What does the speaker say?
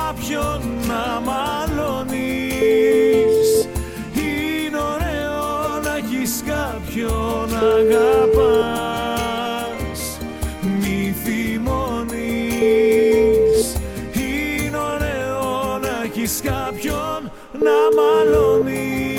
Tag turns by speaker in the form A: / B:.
A: κάποιον να μαλώνεις. Είναι ωραίο να έχεις κάποιον αγαπάς. Μη θυμώνεις. Είναι ωραίο να έχεις κάποιον να μαλώνεις.